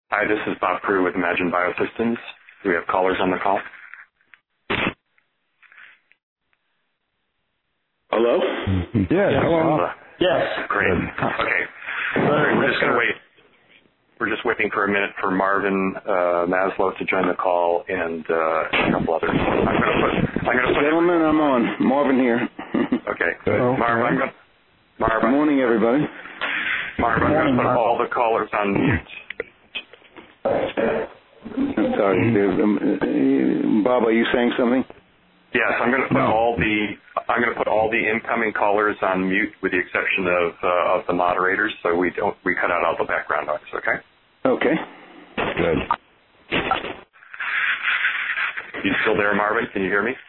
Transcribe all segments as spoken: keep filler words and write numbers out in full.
Hi, this is Bob Crew with Imagine Biosystems. Do we have callers on the call? Hello? Yes. Hello? Uh, Yes. Great. Okay. We're just going to wait. We're just waiting for a minute for Marvin uh, Maslow to join the call and uh, a couple others. I'm going to put. I'm going to put. Gentlemen, I'm on. Marvin here. Okay. Hello. Marv, I'm going. Marv, Good morning, everybody. Marv, I'm going to put all the callers on mute. I'm sorry. Um, uh, Bob, are you saying something? Yes, I'm going to put No. all the. I'm going to put all the incoming callers on mute, with the exception of uh, of the moderators, so we don't we cut out all the background noise. Okay. Okay. Good. You still there, Marvin? Can you hear me?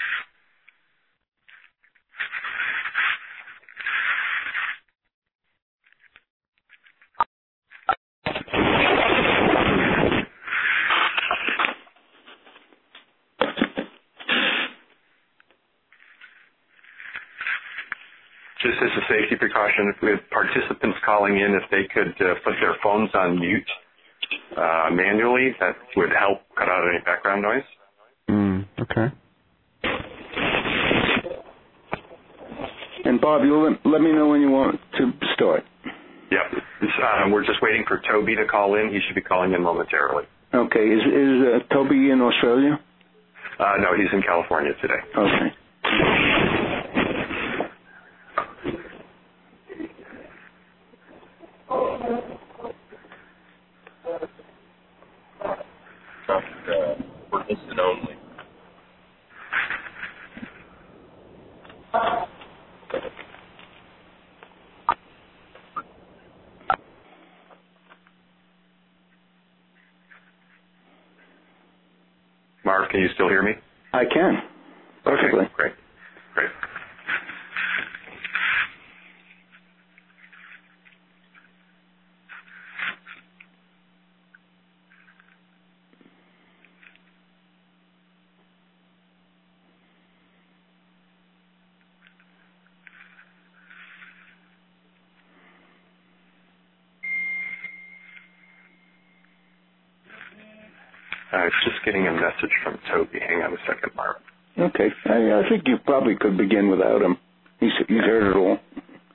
Just as a safety precaution, with participants calling in, if they could uh, put their phones on mute uh, manually, that would help cut out any background noise. Mm, okay. And Bob, you'll let, let me know when you want to start. Yep. It's, uh, we're just waiting for Toby to call in. He should be calling in momentarily. Okay. Is is uh, Toby in Australia? Uh, no, he's in California today. Okay. Uh, for instant only. Marv, can you still hear me? I can. Perfectly. Okay, great. Great. Uh, just getting a message from Toby. Hang on a second, Marv. Okay. I, I think you probably could begin without him. He's he's heard it all.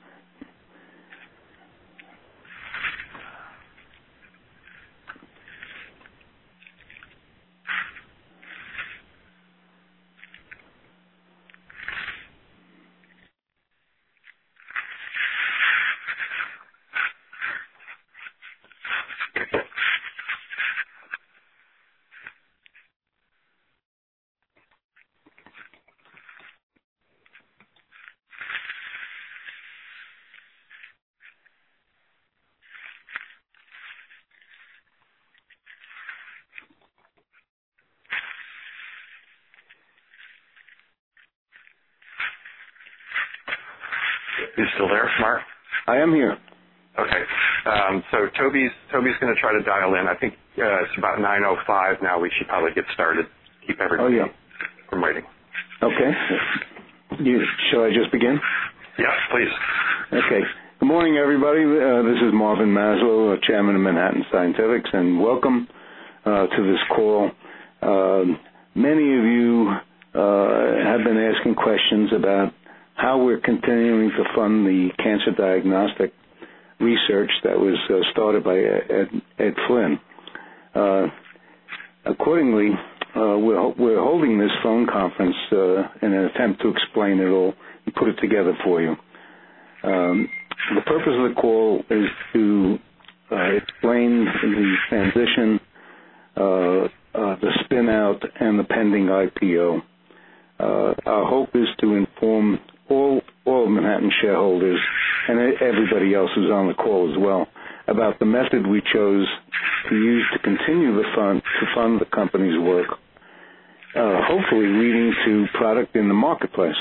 You still there, Marv? I am here. Okay. Um, so Toby's Toby's going to try to dial in. I think uh, it's about nine oh five now. We should probably get started. Keep everybody Oh, yeah. from waiting. Okay. You, shall I just begin? Yes, please. Okay. Good morning, everybody. Uh, this is Marvin Maslow, uh, Chairman of Manhattan Scientifics, and welcome uh, to this call. Uh, many of you uh, have been asking questions about how we're continuing to fund the cancer diagnostic research that was uh, started by Ed, Ed Flynn. Uh, accordingly, uh, we're, we're holding this phone conference uh, in an attempt to explain it all and put it together for you. Um, the purpose of the call is to uh, explain the transition, uh, uh, the spin-out, and the pending I P O. Uh, our hope is to inform all all Manhattan shareholders and everybody else who's on the call as well about the method we chose to use to continue the fund to fund the company's work, uh, hopefully leading to product in the marketplace.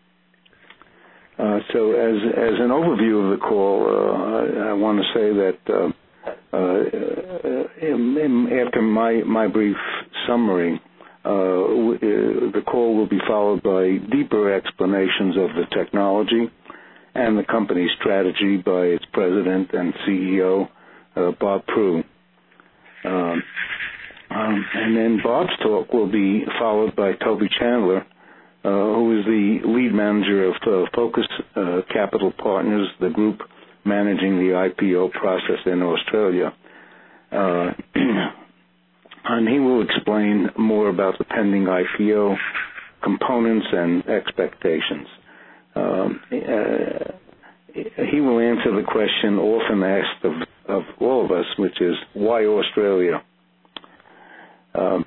Uh, so as as an overview of the call, uh, I, I want to say that uh, uh, in, in, after my, my brief summary, uh, w- uh, the call will be followed by deeper explanations of the technology and the company's strategy by its president and C E O, uh, Bob Crew. Um, um, and then Bob's talk will be followed by Toby Chandler, uh, who is the lead manager of uh, Focus uh, Capital Partners, the group managing the I P O process in Australia. Uh, and he will explain more about the pending I P O components and expectations. Um, uh, he will answer the question often asked of, of all of us, which is, why Australia? Um,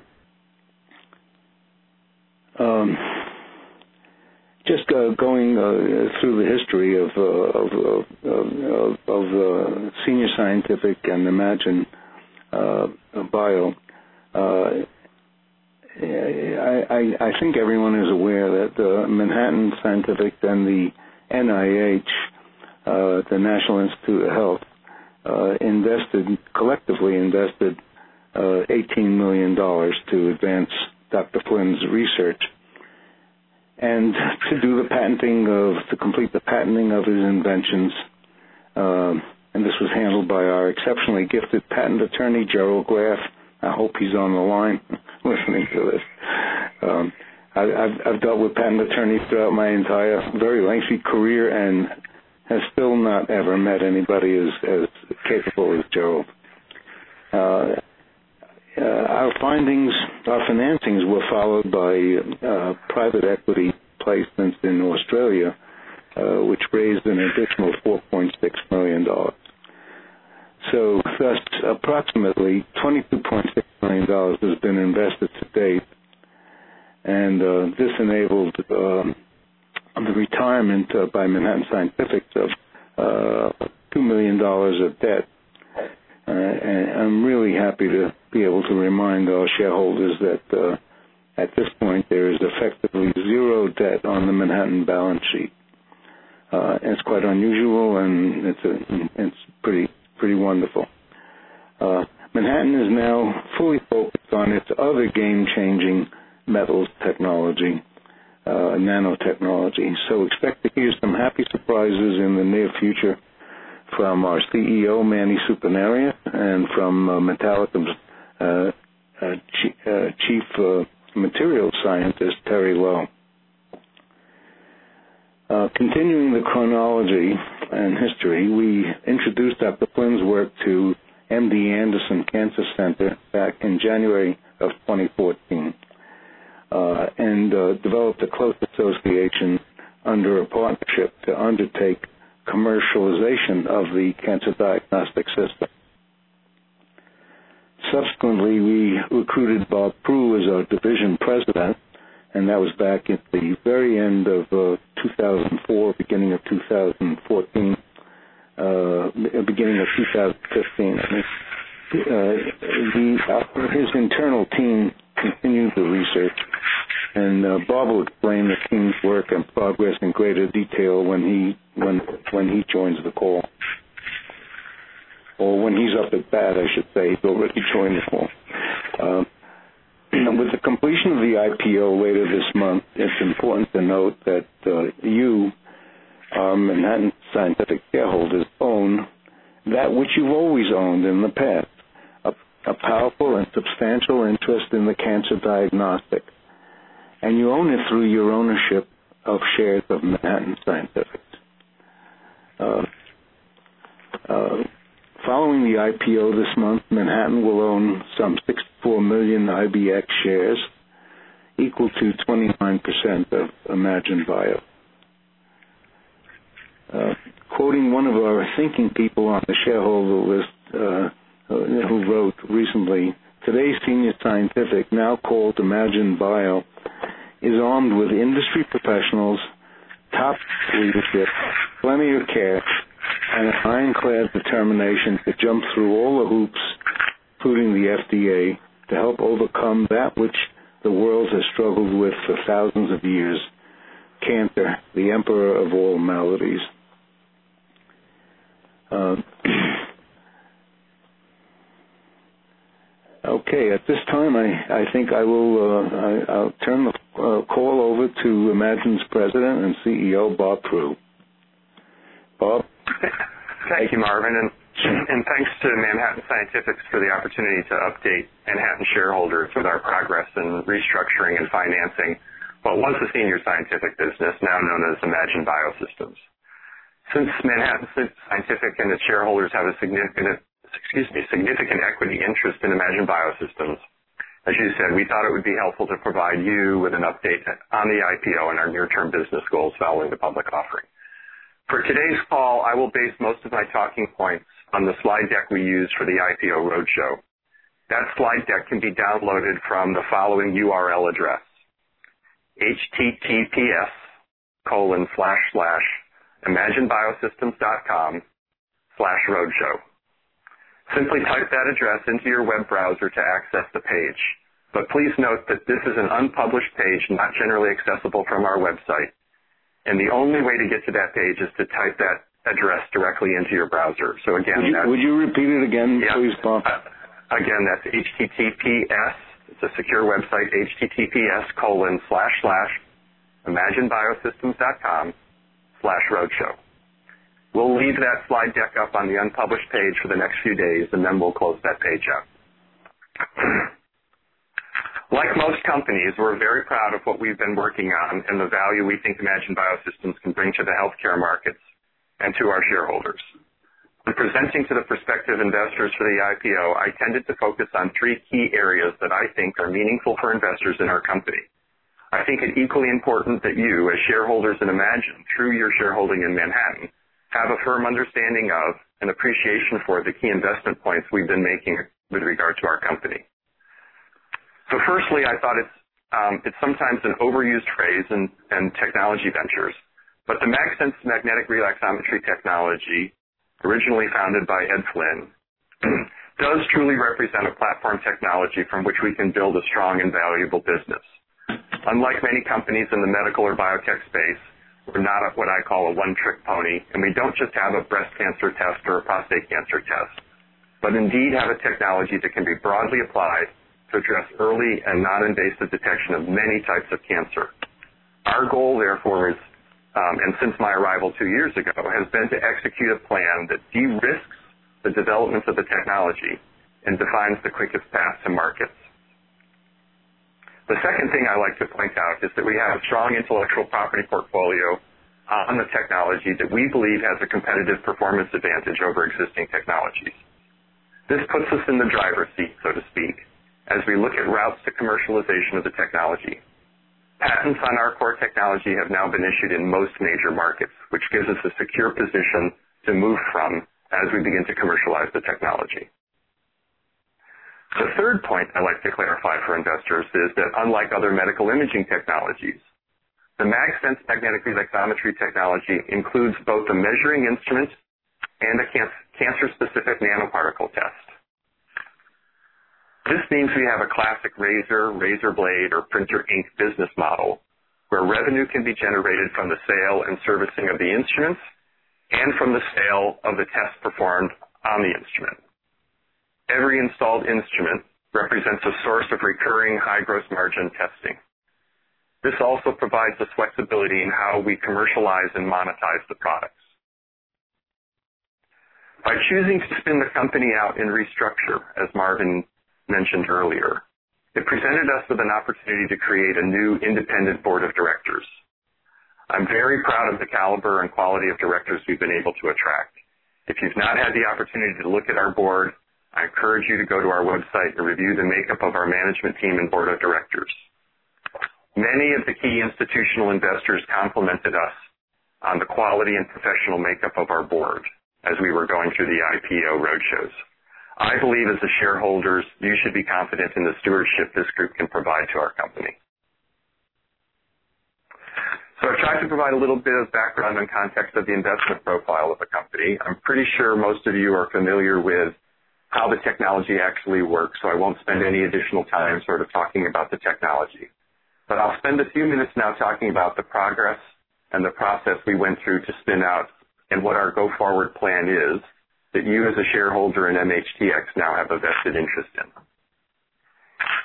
um, just uh, going uh, through the history of, uh, of, of, of, of uh, Senior Scientific and Imagine uh, Bio, uh, I, I, I think everyone is aware that uh, Manhattan Scientific and the N I H, uh, the National Institute of Health, uh, invested, collectively invested uh, eighteen million dollars to advance Doctor Flynn's research and to do the patenting of, to complete the patenting of his inventions. Uh, and this was handled by our exceptionally gifted patent attorney, Gerald Graff. I hope he's on the line listening to this. Um, I, I've, I've dealt with patent attorneys throughout my entire very lengthy career and have still not ever met anybody as, as capable as Gerald. Uh, uh, our findings, our financings were followed by uh, private equity placements in Australia, uh, which raised an additional four point six million dollars. So thus, approximately twenty-two point six million dollars has been invested to date, and uh, this enabled um, the retirement uh, by Manhattan Scientific of uh, two million dollars of debt. Uh, and I'm really happy to be able to remind our shareholders that uh, at this point there is effectively zero debt on the Manhattan balance sheet. Uh, it's quite unusual, and it's a, it's pretty pretty wonderful. Uh, Manhattan is now fully focused on its other game-changing metals technology, uh, nanotechnology. So expect to hear some happy surprises in the near future from our C E O, Manny Supinaria, and from uh, Metallica's uh, uh, Chief, uh, Chief uh, Materials Scientist, Terry Lowe. Uh, continuing the chronology and history, we introduced Doctor Flynn's work to M D Anderson Cancer Center back in January of twenty fourteen uh, and uh, developed a close association under a partnership to undertake commercialization of the cancer diagnostic system. Subsequently, we recruited Bob Prue as our division president, and that was back at the very end of uh, two thousand four, beginning of two thousand fourteen, uh, beginning of two thousand fifteen. I mean, uh, the, uh, his internal team continued the research, and uh, Bob will explain the team's work and progress in greater detail when he when when he joins the call, or when he's up at bat, I should say. He's already joined the call. Uh, With the completion of the I P O later this month, it's important to note that uh, you, our Manhattan Scientific shareholders, own that which you've always owned in the past, a, a powerful and substantial interest in the cancer diagnostic. And you own it through your ownership of shares of Manhattan Scientific. Uh, uh, Following the I P O this month, Manhattan will own some sixty-four million I B X shares, equal to twenty-nine percent of Imagine Bio. Uh, quoting one of our thinking people on the shareholder list uh, who wrote recently, today's Senior Scientific, now called Imagine Bio, is armed with industry professionals, top leadership, plenty of cash, and an ironclad determination to jump through all the hoops, including the F D A, to help overcome that which the world has struggled with for thousands of years, cancer, the emperor of all maladies. Uh, okay, at this time, I, I think I will uh, I, I'll turn the uh, call over to Imagine's president and C E O, Bob Prue. Bob? Thank you, Marvin, and And thanks to Manhattan Scientifics for the opportunity to update Manhattan shareholders with our progress in restructuring and financing what was the senior scientific business, now known as Imagine Biosystems. Since Manhattan Scientific and its shareholders have a significant, excuse me, significant equity interest in Imagine Biosystems, as you said, we thought it would be helpful to provide you with an update on the I P O and our near-term business goals following the public offering. For today's call, I will base most of my talking points on the slide deck we used for the I P O roadshow. That slide deck can be downloaded from the following U R L address, https colon slash slash imaginebiosystems.com slash roadshow. Simply type that address into your web browser to access the page. But please note that this is an unpublished page, not generally accessible from our website. And the only way to get to that page is to type that address directly into your browser. So again, would you, that's, would you repeat it again, yeah, please, Bob? Uh, again, that's https, it's a secure website, https colon slash slash imaginebiosystems.com slash roadshow. We'll leave that slide deck up on the unpublished page for the next few days, and then we'll close that page out. Like most companies, we're very proud of what we've been working on and the value we think Imagine Biosystems can bring to the healthcare markets and to our shareholders. When presenting to the prospective investors for the I P O, I tended to focus on three key areas that I think are meaningful for investors in our company. I think it equally important that you, as shareholders in Imagine, through your shareholding in Manhattan, have a firm understanding of and appreciation for the key investment points we've been making with regard to our company. So firstly, I thought it's, um, it's sometimes an overused phrase in, in technology ventures, but the MagSense magnetic relaxometry technology, originally founded by Ed Flynn, does truly represent a platform technology from which we can build a strong and valuable business. Unlike many companies in the medical or biotech space, we're not a, what I call a one-trick pony, and we don't just have a breast cancer test or a prostate cancer test, but indeed have a technology that can be broadly applied to address early and non-invasive detection of many types of cancer. Our goal, therefore, is, um, and since my arrival two years ago, has been to execute a plan that de-risks the development of the technology and defines the quickest path to markets. The second thing I like to point out is that we have a strong intellectual property portfolio on the technology that we believe has a competitive performance advantage over existing technologies. This puts us in the driver's seat, so to speak, as we look at routes to commercialization of the technology. Patents on our core technology have now been issued in most major markets, which gives us a secure position to move from as we begin to commercialize the technology. The third point I like to clarify for investors is that unlike other medical imaging technologies, the MagSense magnetic relaxometry technology includes both a measuring instrument and a can- cancer-specific nanoparticle test. This means we have a classic razor, razor blade, or printer ink business model where revenue can be generated from the sale and servicing of the instruments and from the sale of the tests performed on the instrument. Every installed instrument represents a source of recurring high gross margin testing. This also provides us flexibility in how we commercialize and monetize the products. By choosing to spin the company out in restructure, as Marvin mentioned earlier, it presented us with an opportunity to create a new independent board of directors. I'm very proud of the caliber and quality of directors we've been able to attract. If you've not had the opportunity to look at our board, I encourage you to go to our website and review the makeup of our management team and board of directors. Many of the key institutional investors complimented us on the quality and professional makeup of our board as we were going through the I P O roadshows. I believe as the shareholders, you should be confident in the stewardship this group can provide to our company. So I've tried to provide a little bit of background and context of the investment profile of the company. I'm pretty sure most of you are familiar with how the technology actually works, so I won't spend any additional time sort of talking about the technology. But I'll spend a few minutes now talking about the progress and the process we went through to spin out and what our go-forward plan is that you as a shareholder in M H T X now have a vested interest in.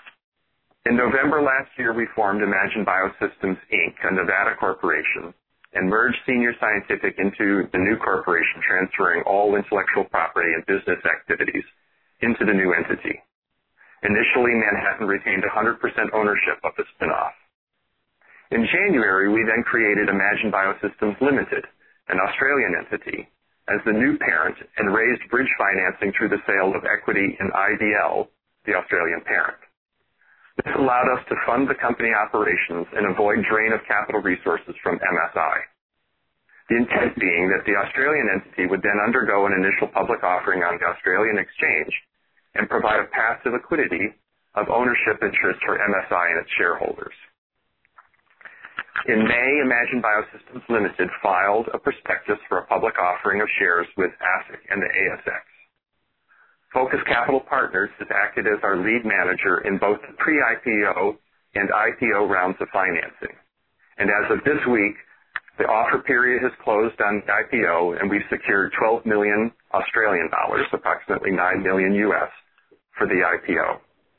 In November last year, we formed Imagine Biosystems, Incorporated, a Nevada corporation, and merged Senior Scientific into the new corporation, transferring all intellectual property and business activities into the new entity. Initially, Manhattan retained one hundred percent ownership of the spinoff. In January, we then created Imagine Biosystems Limited, an Australian entity, as the new parent and raised bridge financing through the sale of equity in I D L, the Australian parent. This allowed us to fund the company operations and avoid drain of capital resources from M S I. The intent being that the Australian entity would then undergo an initial public offering on the Australian exchange and provide a path to liquidity of ownership interest for M S I and its shareholders. In May, Imagine Biosystems Limited filed a prospectus for a public offering of shares with ASIC and the A S X. Focus Capital Partners has acted as our lead manager in both the pre-I P O and I P O rounds of financing. And as of this week, the offer period has closed on the I P O, and we've secured twelve million Australian dollars, approximately nine million U S, for the I P O.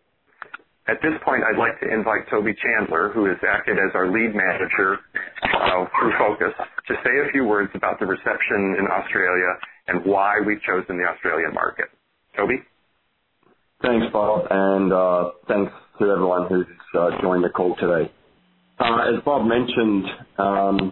At this point, I'd like to invite Toby Chandler, who has acted as our lead manager uh, through Focus, to say a few words about the reception in Australia and why we've chosen the Australian market. Toby? Thanks, Bob, and uh, thanks to everyone who's uh, joined the call today. Uh, as Bob mentioned, um,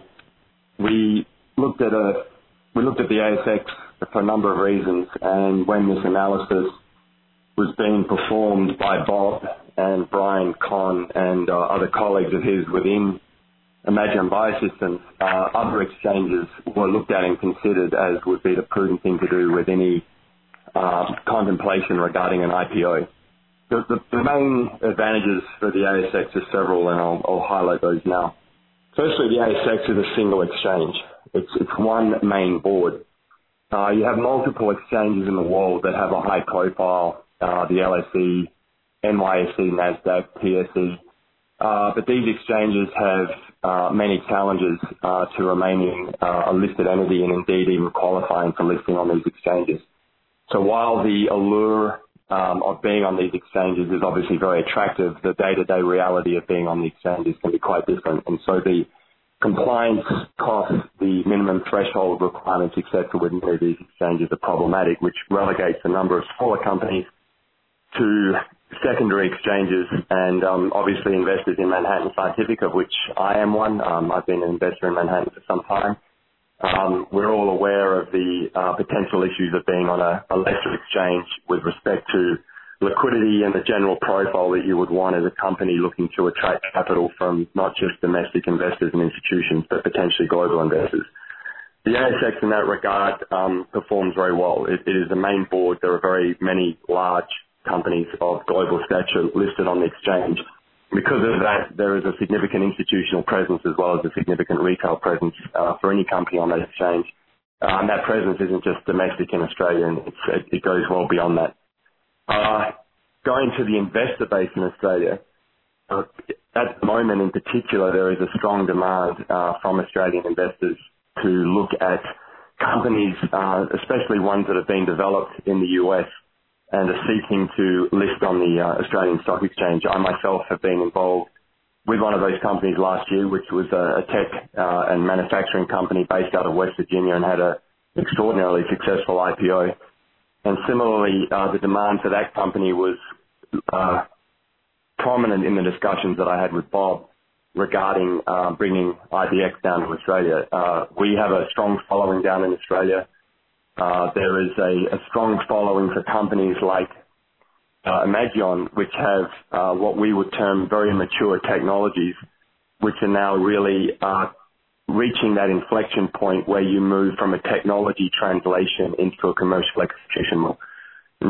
we looked at a we looked at the A S X for a number of reasons, and when this analysis was being performed by Bob and Brian Conn and uh, other colleagues of his within Imagine Biosystems, uh, other exchanges were looked at and considered as would be the prudent thing to do with any uh, contemplation regarding an I P O. The, the, the main advantages for the A S X are several, and I'll, I'll highlight those now. Firstly, the A S X is a single exchange. It's, it's one main board. Uh, you have multiple exchanges in the world that have a high profile, uh, the L S E, N Y S E, NASDAQ, T S E. Uh, but these exchanges have uh, many challenges uh, to remaining uh, a listed entity and indeed even qualifying for listing on these exchanges. So while the allure um, of being on these exchanges is obviously very attractive, the day-to-day reality of being on the exchanges can be quite different. And so the compliance costs, the minimum threshold requirements, et cetera, with many of these exchanges are problematic, which relegates a number of smaller companies to secondary exchanges, and um, obviously investors in Manhattan Scientific, of which I am one. Um, I've been an investor in Manhattan for some time. Um, we're all aware of the uh, potential issues of being on a, a lesser exchange with respect to liquidity and the general profile that you would want as a company looking to attract capital from not just domestic investors and institutions, but potentially global investors. The A S X in that regard um, performs very well. It, it is the main board. There are very many large companies of global stature listed on the exchange. Because of that, there is a significant institutional presence as well as a significant retail presence uh, for any company on that exchange. Uh, and that presence isn't just domestic in Australia, and it's, it, it goes well beyond that. Uh, going to the investor base in Australia, uh, at the moment in particular, there is a strong demand uh, from Australian investors to look at companies, uh, especially ones that have been developed in the U S and are seeking to list on the uh, Australian Stock Exchange. I myself have been involved with one of those companies last year, which was a, a tech uh, and manufacturing company based out of West Virginia and had an extraordinarily successful I P O. And similarly, uh, the demand for that company was uh, prominent in the discussions that I had with Bob regarding uh, bringing I B X down to Australia. Uh, we have a strong following down in Australia. Uh, there is a, a strong following for companies like uh, Imagion, which have uh, what we would term very mature technologies, which are now really uh, reaching that inflection point where you move from a technology translation into a commercial execution model. And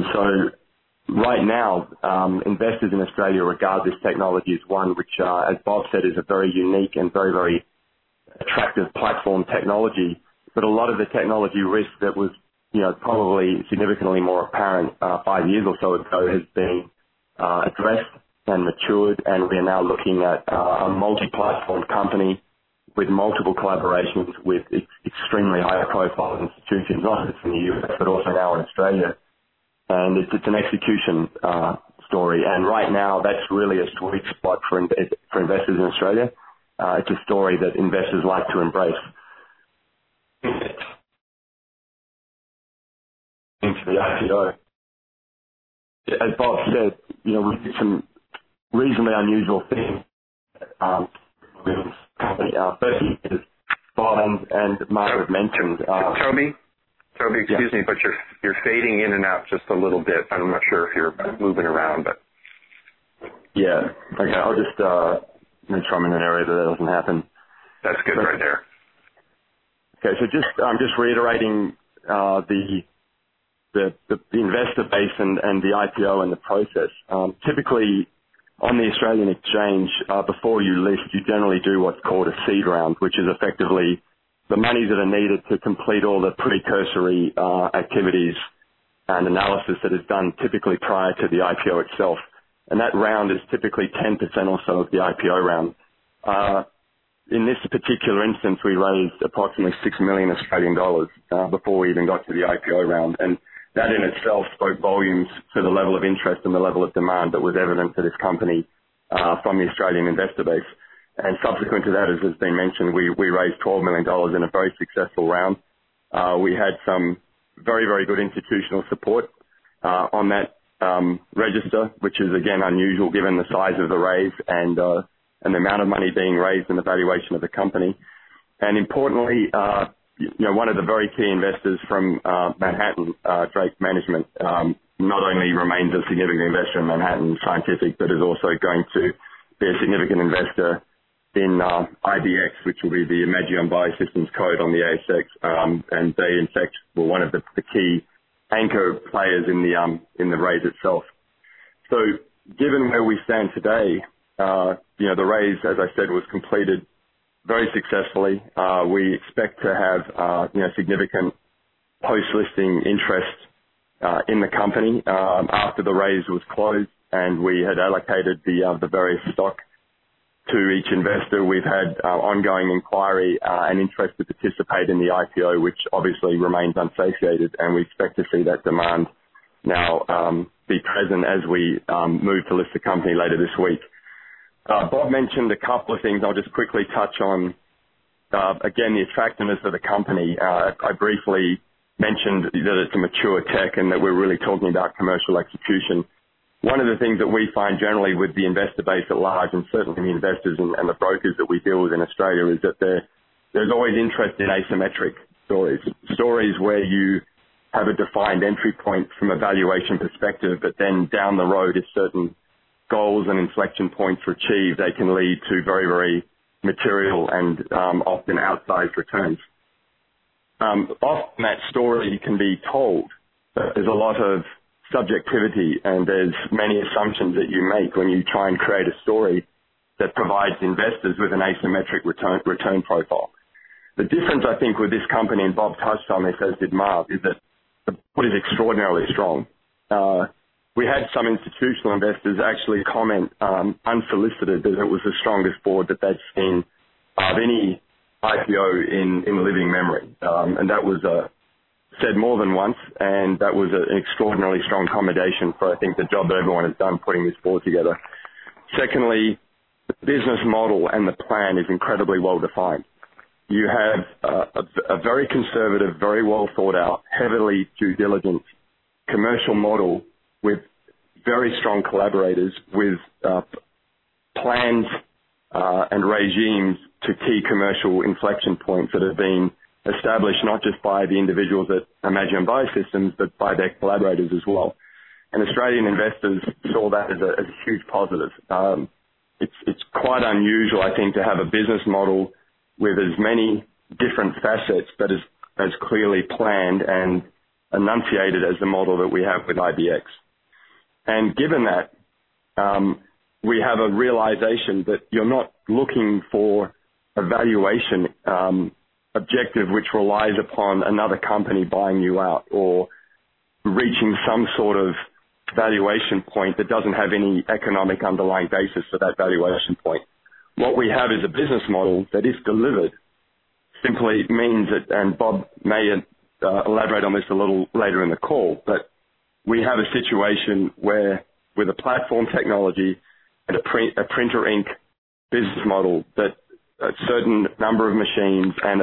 so right now, um, investors in Australia regard this technology as one which, uh, as Bob said, is a very unique and very, very attractive platform technology. But a lot of the technology risk that was, you know, probably significantly more apparent uh, five years or so ago has been uh, addressed and matured, and we are now looking at uh, a multi-platform company with multiple collaborations with ex- extremely high-profile institutions, not just in the U S, but also now in Australia. And it's, it's an execution uh, story, and right now that's really a sweet spot for, in- for investors in Australia. Uh, it's a story that investors like to embrace. into the I P O. As Bob said, you know, we did some reasonably unusual things. Um, with company, uh, firstly, as Bob and, and Mark have mentioned. Uh, Toby, Toby, excuse yeah. me, but you're you're fading in and out just a little bit. I'm not sure if you're moving around, but yeah. Okay, I'll just uh, make sure I'm in an area that that doesn't happen. that's good But, right there. Okay, so just um, just reiterating uh, the, the the the investor base and, and the I P O and the process. Um, typically, on the Australian exchange, uh, before you list, you generally do what's called a seed round, which is effectively the monies that are needed to complete all the precursory uh, activities and analysis that is done typically prior to the I P O itself. And that round is typically ten percent or so of the I P O round. Uh, in this particular instance, we raised approximately six million Australian dollars uh, before we even got to the I P O round. And that in itself spoke volumes to the level of interest and the level of demand that was evident for this company uh, from the Australian investor base. And subsequent to that, as has been mentioned, we, we raised twelve million dollars in a very successful round. Uh, we had some very, very good institutional support uh, on that um, register, which is, again, unusual given the size of the raise and, uh, and the amount of money being raised and the valuation of the company. And importantly, uh, you know, one of the very key investors from uh, Manhattan, uh, Drake Management, um, not only remains a significant investor in Manhattan Scientific, but is also going to be a significant investor in uh, I B X, which will be the Imagion Biosystems code on the A S X, um, and they, in fact, were one of the, the key anchor players in the um, in the raise itself. So, given where we stand today, uh, you know, the raise, as I said, was completed very successfully. Uh, we expect to have, uh, you know, significant post-listing interest uh, in the company um, after the raise was closed, and we had allocated the uh, the various stock to each investor. We've had uh, ongoing inquiry uh, and interest to participate in the I P O, which obviously remains unsatiated, and we expect to see that demand now um, be present as we um, move to list the company later this week. Uh, Bob mentioned a couple of things. I'll just quickly touch on, uh, again, the attractiveness of the company. Uh, I briefly mentioned that it's a mature tech and that we're really talking about commercial execution. One of the things that we find generally with the investor base at large, and certainly the investors and, and the brokers that we deal with in Australia, is that there, there's always interest in asymmetric stories, stories where you have a defined entry point from a valuation perspective, but then down the road, if certain goals and inflection points are achieved, they can lead to very, very material and um, often outsized returns. Um, often that story can be told. There's a lot of subjectivity and there's many assumptions that you make when you try and create a story that provides investors with an asymmetric return, return profile. The difference, I think, with this company, and Bob touched on this, as did Marv, is that the board is extraordinarily strong. Uh, we had some institutional investors actually comment um, unsolicited that it was the strongest board that they'd seen of any I P O in, in living memory. Um, and that was uh, said more than once, and that was a, an extraordinarily strong commendation for, I think, the job that everyone has done putting this board together. Secondly, the business model and the plan is incredibly well defined. You have uh, a, a very conservative, very well thought out, heavily due diligence commercial model with very strong collaborators, with uh, plans uh, and regimes to key commercial inflection points that have been established not just by the individuals at Imagion Biosystems, but by their collaborators as well. And Australian investors saw that as a, as a huge positive. Um, it's, it's quite unusual, I think, to have a business model with as many different facets, but as, as clearly planned and enunciated as the model that we have with I B X. And given that, um, we have a realization that you're not looking for a valuation um, objective which relies upon another company buying you out or reaching some sort of valuation point that doesn't have any economic underlying basis for that valuation point. What we have is a business model that, if delivered, simply means that, and Bob may uh, elaborate on this a little later in the call, but we have a situation where, with a platform technology and a, print, a printer ink business model, that a certain number of machines and a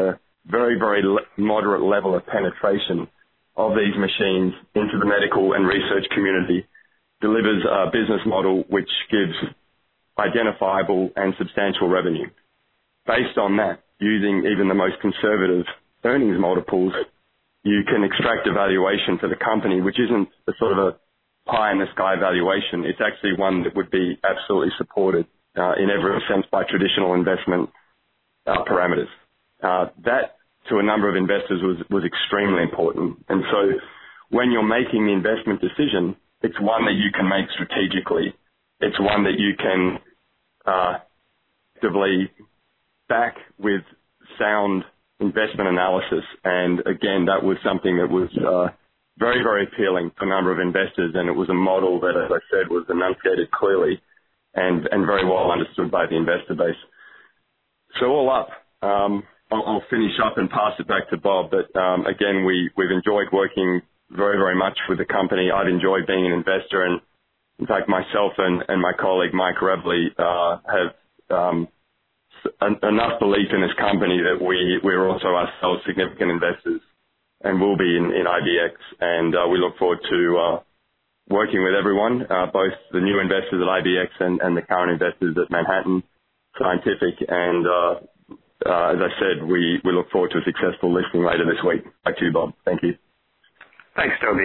very, very moderate level of penetration of these machines into the medical and research community delivers a business model which gives identifiable and substantial revenue. Based on that, using even the most conservative earnings multiples, you can extract a valuation for the company, which isn't a sort of a pie-in-the-sky valuation. It's actually one that would be absolutely supported uh, in every sense by traditional investment uh, parameters. Uh, that, to a number of investors, was, was extremely important. And so when you're making the investment decision, it's one that you can make strategically. It's one that you can uh, actively back with sound investment analysis. And again, that was something that was uh, very, very appealing to a number of investors, and it was a model that, as I said, was enunciated clearly and, and very well understood by the investor base. So all up, um, I'll, I'll finish up and pass it back to Bob. But um, again, we, we've enjoyed working very, very much with the company. I've enjoyed being an investor, and in fact, myself and, and my colleague Mike Revley uh, have um, en- enough belief in this company that we, we're also ourselves significant investors and will be in, in I B X. And uh, we look forward to uh, working with everyone, uh, both the new investors at I B X and, and the current investors at Manhattan Scientific. And uh, uh, as I said, we, we look forward to a successful listing later this week. Back to you, Bob. Thank you. Thanks, Toby.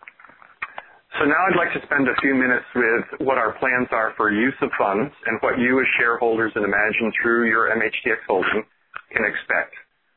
So now I'd like to spend a few minutes with what our plans are for use of funds and what you as shareholders in Imagine through your M H D X holding can expect.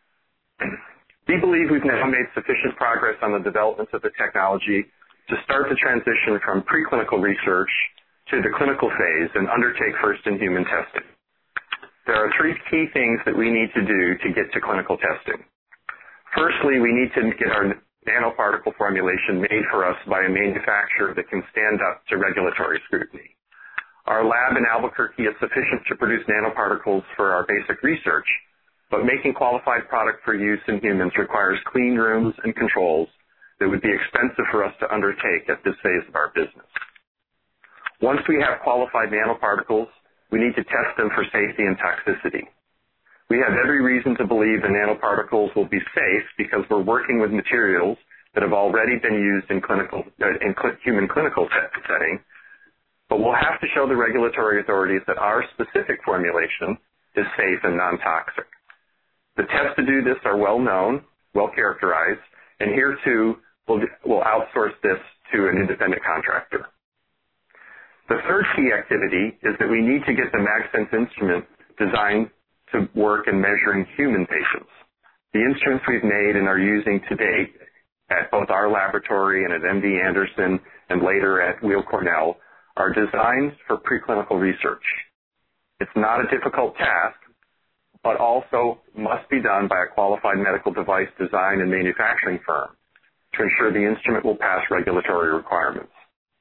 We believe we've now made sufficient progress on the developments of the technology to start the transition from preclinical research to the clinical phase and undertake first-in-human testing. There are three key things that we need to do to get to clinical testing. Firstly, we need to get our nanoparticle formulation made for us by a manufacturer that can stand up to regulatory scrutiny. Our lab in Albuquerque is sufficient to produce nanoparticles for our basic research, but making qualified product for use in humans requires clean rooms and controls that would be expensive for us to undertake at this phase of our business. Once we have qualified nanoparticles, we need to test them for safety and toxicity. We have every reason to believe the nanoparticles will be safe because we're working with materials that have already been used in clinical, uh, in cl- human clinical te- setting, but we'll have to show the regulatory authorities that our specific formulation is safe and non-toxic. The tests to do this are well known, well characterized, and here too we'll, we'll outsource this to an independent contractor. The third key activity is that we need to get the MagSense instrument designed to work in measuring human patients. The instruments we've made and are using to date at both our laboratory and at M D Anderson and later at Weill Cornell are designed for preclinical research. It's not a difficult task, but also must be done by a qualified medical device design and manufacturing firm to ensure the instrument will pass regulatory requirements.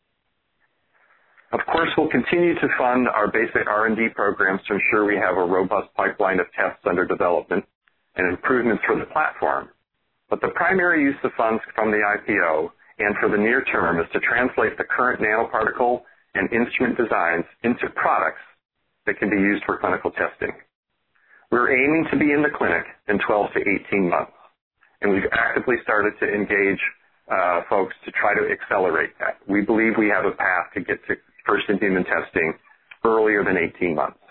Of course, we'll continue to fund our basic R and D programs to ensure we have a robust pipeline of tests under development and improvements for the platform. But the primary use of funds from the I P O and for the near term is to translate the current nanoparticle and instrument designs into products that can be used for clinical testing. We're aiming to be in the clinic in twelve to eighteen months, and we've actively started to engage uh, folks to try to accelerate that. We believe we have a path to get to first-in-human testing earlier than eighteen months.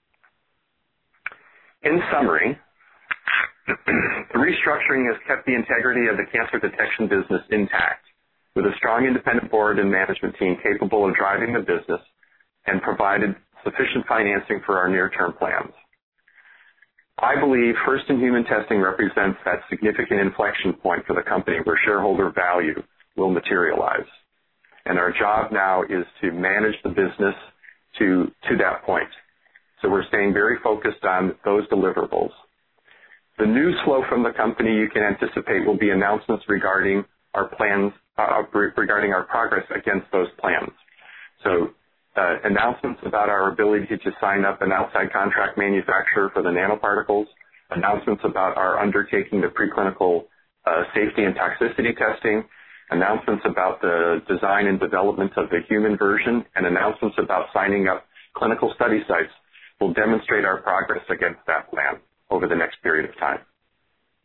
In summary, the restructuring has kept the integrity of the cancer detection business intact, with a strong independent board and management team capable of driving the business and provided sufficient financing for our near-term plans. I believe first-in-human testing represents that significant inflection point for the company where shareholder value will materialize. And our job now is to manage the business to, to that point. So we're staying very focused on those deliverables. The news flow from the company you can anticipate will be announcements regarding our plans, uh, regarding our progress against those plans. So uh, announcements about our ability to sign up an outside contract manufacturer for the nanoparticles, announcements about our undertaking the preclinical uh, safety and toxicity testing, announcements about the design and development of the human version, and announcements about signing up clinical study sites will demonstrate our progress against that plan over the next period of time.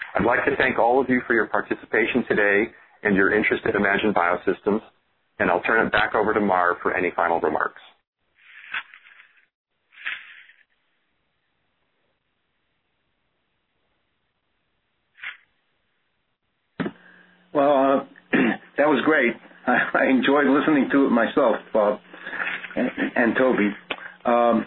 I'd like to thank all of you for your participation today and your interest in Imagine Biosystems, and I'll turn it back over to Marv for any final remarks. Well, uh, that was great. I, I enjoyed listening to it myself, Bob and, and Toby. Um,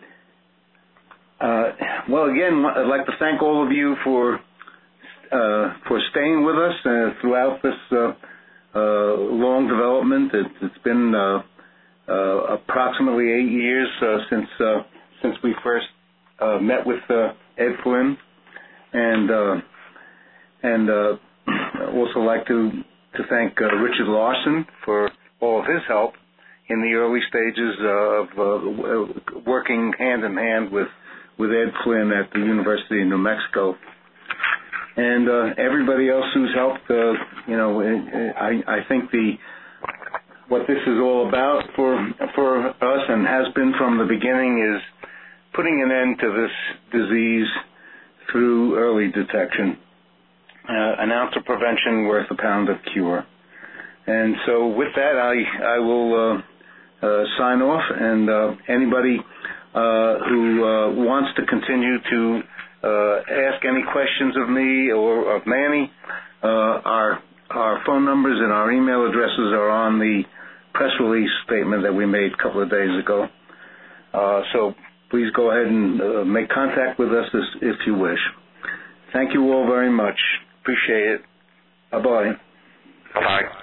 uh, well, again, I'd like to thank all of you for uh, for staying with us uh, throughout this uh, uh, long development. It, it's been uh, uh, approximately eight years uh, since uh, since we first uh, met with uh, Ed Flynn, and uh, and. Uh, I'd also like to, to thank uh, Richard Larson for all of his help in the early stages of uh, working hand in hand with, with Ed Flynn at the University of New Mexico. And uh, everybody else who's helped, uh, you know, I, I think the what this is all about for, for us and has been from the beginning is putting an end to this disease through early detection. Uh, an ounce of prevention worth a pound of cure. And so with that, I, I will uh, uh, sign off, and uh, anybody uh, who uh, wants to continue to uh, ask any questions of me or of Manny, uh, our, our phone numbers and our email addresses are on the press release statement that we made a couple of days ago. Uh, so please go ahead and uh, make contact with us if you wish. Thank you all very much. Appreciate it. Bye-bye. Bye-bye.